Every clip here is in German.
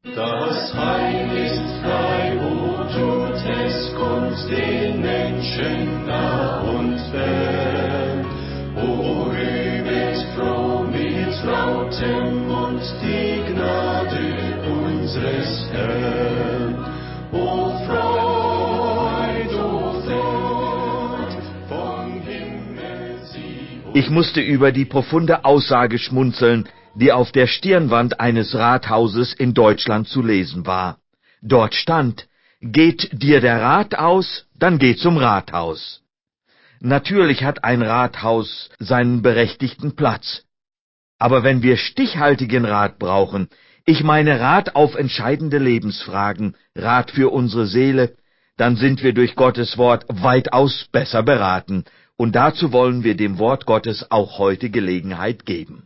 Das Heil ist frei, wo tut es Kunst den Menschen nah und fern. O rühmet froh mit lautem Mund die Gnade unseres Herrn. O Freud vom Himmel sie. Ich musste über die profunde Aussage schmunzeln, die auf der Stirnwand eines Rathauses in Deutschland zu lesen war. Dort stand: Geht dir der Rat aus, dann geh zum Rathaus. Natürlich hat ein Rathaus seinen berechtigten Platz. Aber wenn wir stichhaltigen Rat brauchen, ich meine Rat auf entscheidende Lebensfragen, Rat für unsere Seele, dann sind wir durch Gottes Wort weitaus besser beraten. Und dazu wollen wir dem Wort Gottes auch heute Gelegenheit geben.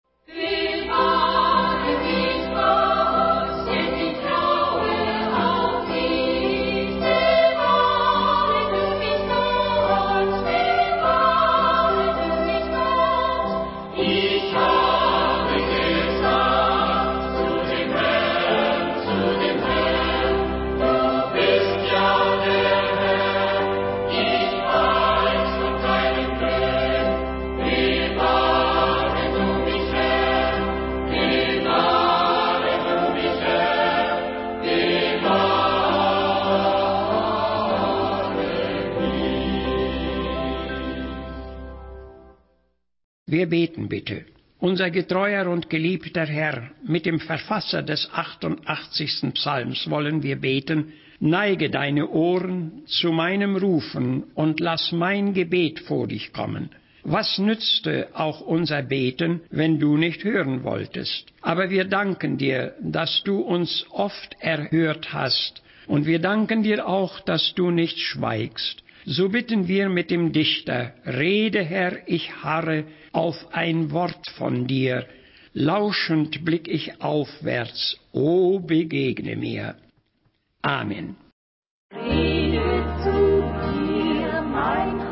Wir beten bitte. Unser getreuer und geliebter Herr, mit dem Verfasser des 88. Psalms wollen wir beten: Neige deine Ohren zu meinem Rufen und lass mein Gebet vor dich kommen. Was nützte auch unser Beten, wenn du nicht hören wolltest? Aber wir danken dir, dass du uns oft erhört hast, und wir danken dir auch, dass du nicht schweigst. So bitten wir mit dem Dichter: Rede, Herr, ich harre auf ein Wort von dir. Lauschend blick ich aufwärts, o begegne mir. Amen. Rede zu mir, mein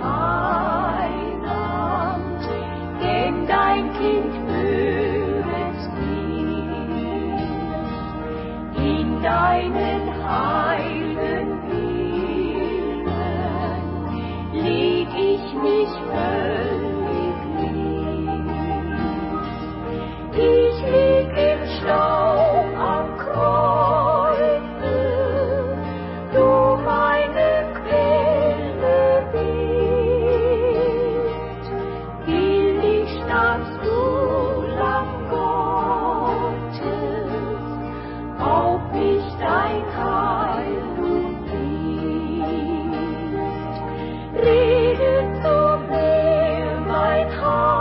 Heiland, denn dein Kind höret mich. In deinen heiligen Willen leg ich mich völlig nied. Ich lieg im Staub am Kreuze, du meine Quelle bist. Billig standst du, Lamm Gottes, auf mich dein Heil du gibst. Rede zu mir, mein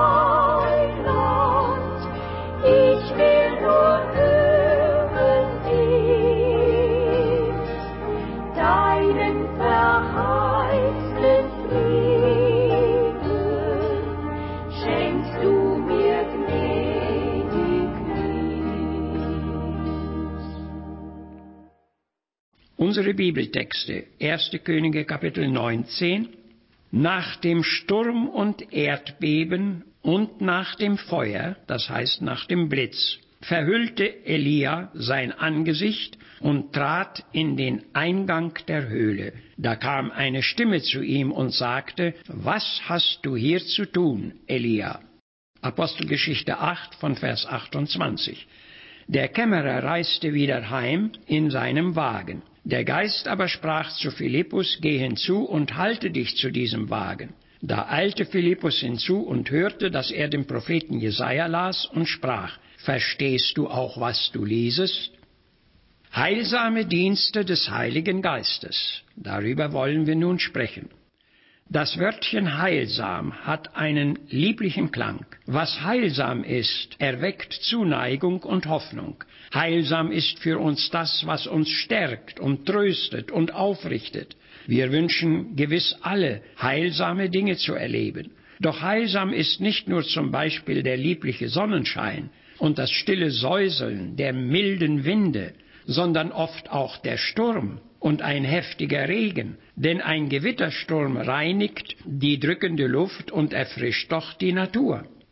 Heiland, ich will nur hören dich, deinen verheißenen Frieden schenkst du mir gnädiglich. Unsere Bibeltexte: 1. Könige Kapitel 19. Nach dem Sturm und Erdbeben und nach dem Feuer, das heißt nach dem Blitz, verhüllte Elia sein Angesicht und trat in den Eingang der Höhle. Da kam eine Stimme zu ihm und sagte: Was hast du hier zu tun, Elia? Apostelgeschichte 8 von Vers 28. Der Kämmerer reiste wieder heim in seinem Wagen. Der Geist aber sprach zu Philippus: Geh hinzu und halte dich zu diesem Wagen. Da eilte Philippus hinzu und hörte, dass er den Propheten Jesaja las und sprach: Verstehst du auch, was du liesest? Heilsame Dienste des Heiligen Geistes. Darüber wollen wir nun sprechen. Das Wörtchen heilsam hat einen lieblichen Klang. Was heilsam ist, erweckt Zuneigung und Hoffnung. Heilsam ist für uns das, was uns stärkt und tröstet und aufrichtet. Wir wünschen gewiss alle, heilsame Dinge zu erleben. Doch heilsam ist nicht nur zum Beispiel der liebliche Sonnenschein und das stille Säuseln der milden Winde, sondern oft auch der Sturm und ein heftiger Regen, denn ein Gewittersturm reinigt die drückende Luft und erfrischt doch die Natur.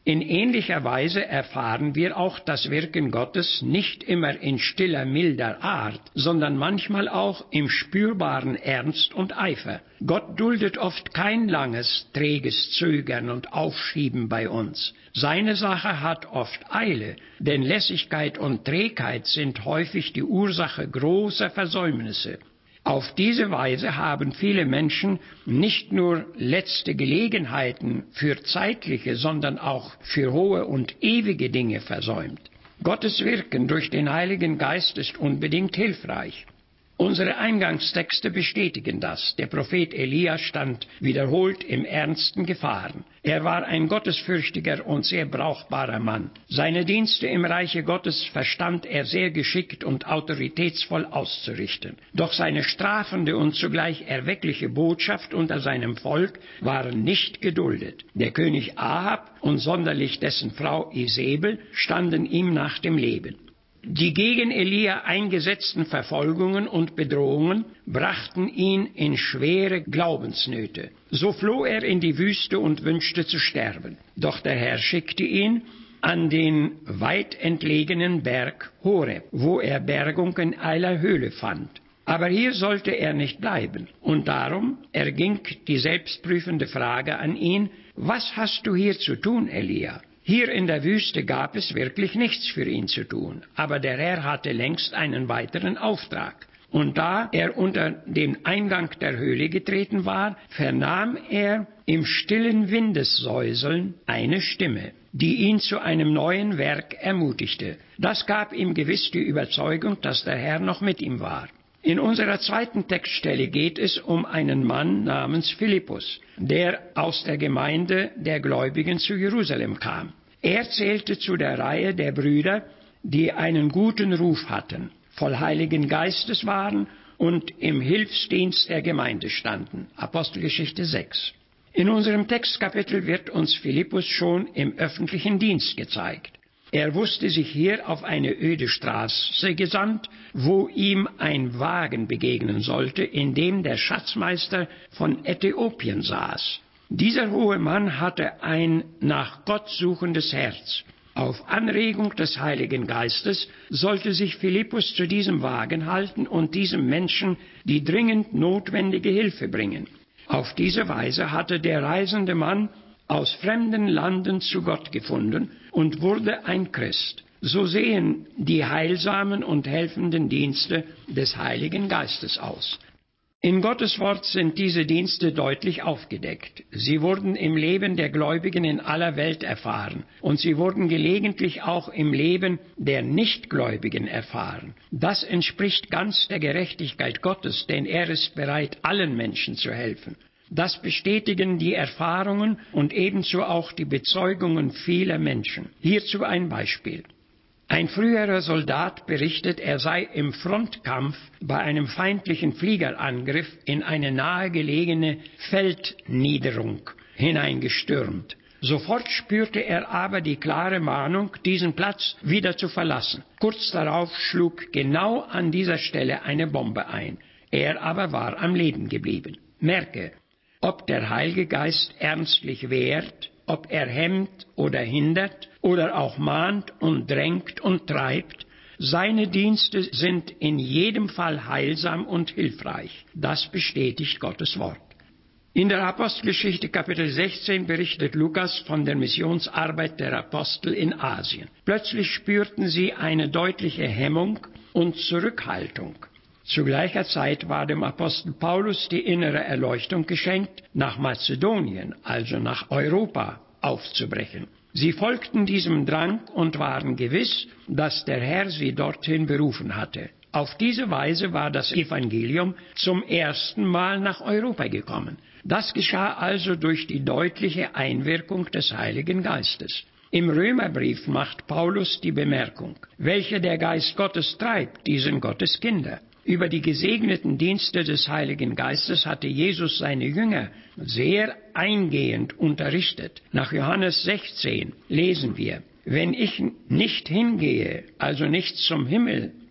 In ähnlicher Weise erfahren wir auch das Wirken Gottes nicht immer in stiller, milder Art, sondern manchmal auch im spürbaren Ernst und Eifer. Gott duldet oft kein langes, träges Zögern und Aufschieben bei uns. Seine Sache hat oft Eile, denn Lässigkeit und Trägheit sind häufig die Ursache großer Versäumnisse. Auf diese Weise haben viele Menschen nicht nur letzte Gelegenheiten für zeitliche, sondern auch für hohe und ewige Dinge versäumt. Gottes Wirken durch den Heiligen Geist ist unbedingt hilfreich. Unsere Eingangstexte bestätigen das. Der Prophet Elia stand wiederholt im ernsten Gefahren. Er war ein gottesfürchtiger und sehr brauchbarer Mann. Seine Dienste im Reiche Gottes verstand er sehr geschickt und autoritätsvoll auszurichten. Doch seine strafende und zugleich erweckliche Botschaft unter seinem Volk waren nicht geduldet. Der König Ahab und sonderlich dessen Frau Isebel standen ihm nach dem Leben. Die gegen Elia eingesetzten Verfolgungen und Bedrohungen brachten ihn in schwere Glaubensnöte. So floh er in die Wüste und wünschte zu sterben. Doch der Herr schickte ihn an den weit entlegenen Berg Horeb, wo er Bergung in einer Höhle fand. Aber hier sollte er nicht bleiben. Und darum erging die selbstprüfende Frage an ihn: Was hast du hier zu tun, Elia? Hier in der Wüste gab es wirklich nichts für ihn zu tun, aber der Herr hatte längst einen weiteren Auftrag. Und da er unter den Eingang der Höhle getreten war, vernahm er im stillen Windessäuseln eine Stimme, die ihn zu einem neuen Werk ermutigte. Das gab ihm gewiss die Überzeugung, dass der Herr noch mit ihm war. In unserer zweiten Textstelle geht es um einen Mann namens Philippus, der aus der Gemeinde der Gläubigen zu Jerusalem kam. Er zählte zu der Reihe der Brüder, die einen guten Ruf hatten, voll Heiligen Geistes waren und im Hilfsdienst der Gemeinde standen. Apostelgeschichte 6. In unserem Textkapitel wird uns Philippus schon im öffentlichen Dienst gezeigt. Er wusste sich hier auf eine öde Straße gesandt, wo ihm ein Wagen begegnen sollte, in dem der Schatzmeister von Äthiopien saß. Dieser hohe Mann hatte ein nach Gott suchendes Herz. Auf Anregung des Heiligen Geistes sollte sich Philippus zu diesem Wagen halten und diesem Menschen die dringend notwendige Hilfe bringen. Auf diese Weise hatte der reisende Mann aus fremden Landen zu Gott gefunden und wurde ein Christ. So sehen die heilsamen und helfenden Dienste des Heiligen Geistes aus. In Gottes Wort sind diese Dienste deutlich aufgedeckt. Sie wurden im Leben der Gläubigen in aller Welt erfahren und sie wurden gelegentlich auch im Leben der Nichtgläubigen erfahren. Das entspricht ganz der Gerechtigkeit Gottes, denn er ist bereit, allen Menschen zu helfen. Das bestätigen die Erfahrungen und ebenso auch die Bezeugungen vieler Menschen. Hierzu ein Beispiel. Ein früherer Soldat berichtet, er sei im Frontkampf bei einem feindlichen Fliegerangriff in eine nahegelegene Feldniederung hineingestürmt. Sofort spürte er aber die klare Mahnung, diesen Platz wieder zu verlassen. Kurz darauf schlug genau an dieser Stelle eine Bombe ein. Er aber war am Leben geblieben. Merke, ob der Heilige Geist ernstlich wehrt, ob er hemmt oder hindert oder auch mahnt und drängt und treibt, seine Dienste sind in jedem Fall heilsam und hilfreich. Das bestätigt Gottes Wort. In der Apostelgeschichte Kapitel 16 berichtet Lukas von der Missionsarbeit der Apostel in Asien. Plötzlich spürten sie eine deutliche Hemmung und Zurückhaltung. Zu gleicher Zeit war dem Apostel Paulus die innere Erleuchtung geschenkt, nach Mazedonien, also nach Europa, aufzubrechen. Sie folgten diesem Drang und waren gewiss, dass der Herr sie dorthin berufen hatte. Auf diese Weise war das Evangelium zum ersten Mal nach Europa gekommen. Das geschah also durch die deutliche Einwirkung des Heiligen Geistes. Im Römerbrief macht Paulus die Bemerkung: Welche der Geist Gottes treibt, die sind Gottes Kinder. Über die gesegneten Dienste des Heiligen Geistes hatte Jesus seine Jünger sehr eingehend unterrichtet. Nach Johannes 16 lesen wir: Wenn ich nicht hingehe, also nicht zum Himmel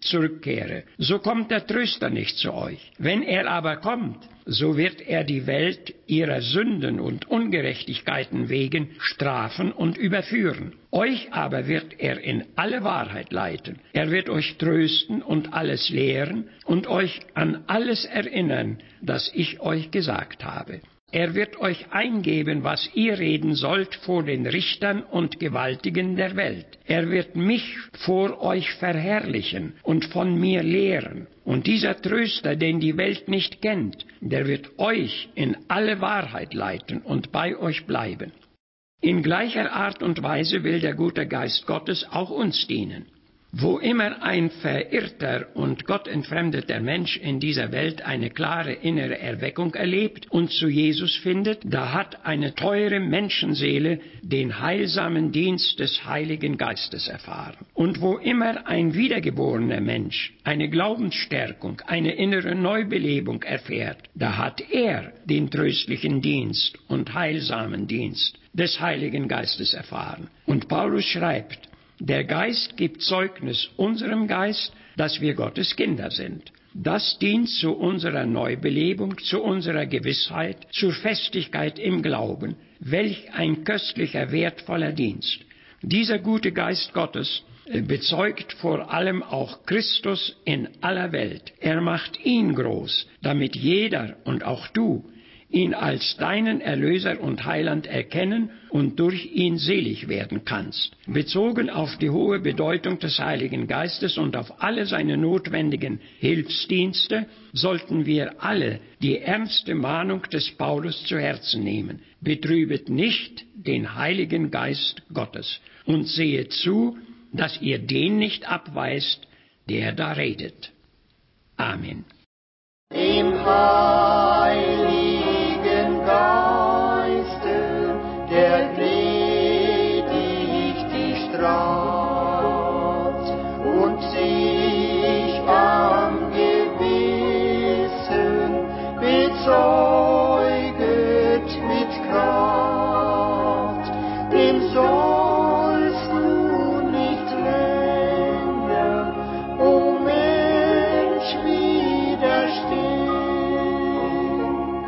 zurückkehre, so kommt der Tröster nicht zu euch. Wenn er aber kommt, so wird er die Welt ihrer Sünden und Ungerechtigkeiten wegen strafen und überführen. Euch aber wird er in alle Wahrheit leiten. Er wird euch trösten und alles lehren und euch an alles erinnern, das ich euch gesagt habe. Er wird euch eingeben, was ihr reden sollt vor den Richtern und Gewaltigen der Welt. Er wird mich vor euch verherrlichen und von mir lehren. Und dieser Tröster, den die Welt nicht kennt, der wird euch in alle Wahrheit leiten und bei euch bleiben. In gleicher Art und Weise will der gute Geist Gottes auch uns dienen. Wo immer ein verirrter und gottentfremdeter Mensch in dieser Welt eine klare innere Erweckung erlebt und zu Jesus findet, da hat eine teure Menschenseele den heilsamen Dienst des Heiligen Geistes erfahren. Und wo immer ein wiedergeborener Mensch eine Glaubensstärkung, eine innere Neubelebung erfährt, da hat er den tröstlichen Dienst und heilsamen Dienst des Heiligen Geistes erfahren. Und Paulus schreibt, der Geist gibt Zeugnis unserem Geist, dass wir Gottes Kinder sind. Das dient zu unserer Neubelebung, zu unserer Gewissheit, zur Festigkeit im Glauben. Welch ein köstlicher, wertvoller Dienst. Dieser gute Geist Gottes bezeugt vor allem auch Christus in aller Welt. Er macht ihn groß, damit jeder und auch du ihn als deinen Erlöser und Heiland erkennen und durch ihn selig werden kannst. Bezogen auf die hohe Bedeutung des Heiligen Geistes und auf alle seine notwendigen Hilfsdienste sollten wir alle die ernste Mahnung des Paulus zu Herzen nehmen. Betrübet nicht den Heiligen Geist Gottes und sehet zu, dass ihr den nicht abweist, der da redet. Amen. Im Heiligen Geiste, der predigt die Straft und sich am Gewissen bezeuget mit Kraft, dem sollst du nicht länger, o Mensch, widerstehen.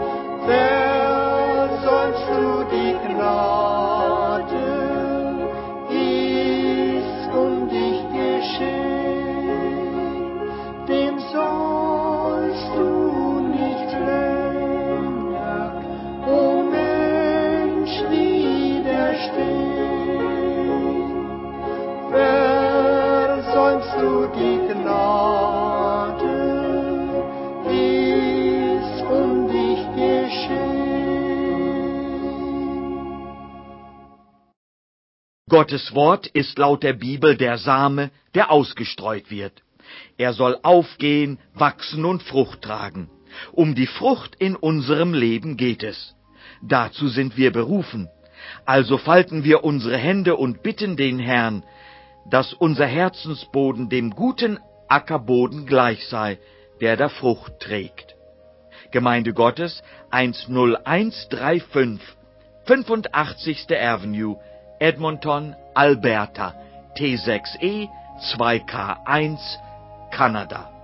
Versäumst du die Gnade, ist dich geschehen, dem sollst du nicht länger, o Mensch, widerstehen. Versäumst du die Gnade, ist dich Gottes Wort ist laut der Bibel der Same, der ausgestreut wird. Er soll aufgehen, wachsen und Frucht tragen. Um die Frucht in unserem Leben geht es. Dazu sind wir berufen. Also falten wir unsere Hände und bitten den Herrn, dass unser Herzensboden dem guten Ackerboden gleich sei, der da Frucht trägt. Gemeinde Gottes 10135, 85. Avenue, Edmonton, Alberta, T6E 2K1, Kanada.